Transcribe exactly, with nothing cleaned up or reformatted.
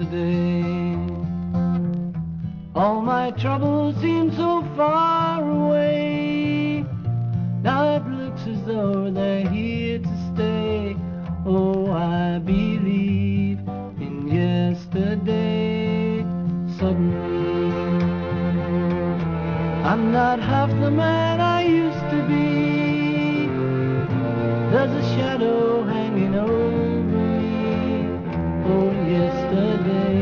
yesterday. All my troubles seem so far away. Now it looks as though they're here to stay. Oh, I believe in yesterday. Suddenly, I'm not half the man I used to be. There's a shadow hanging over me. Oh, yesterday.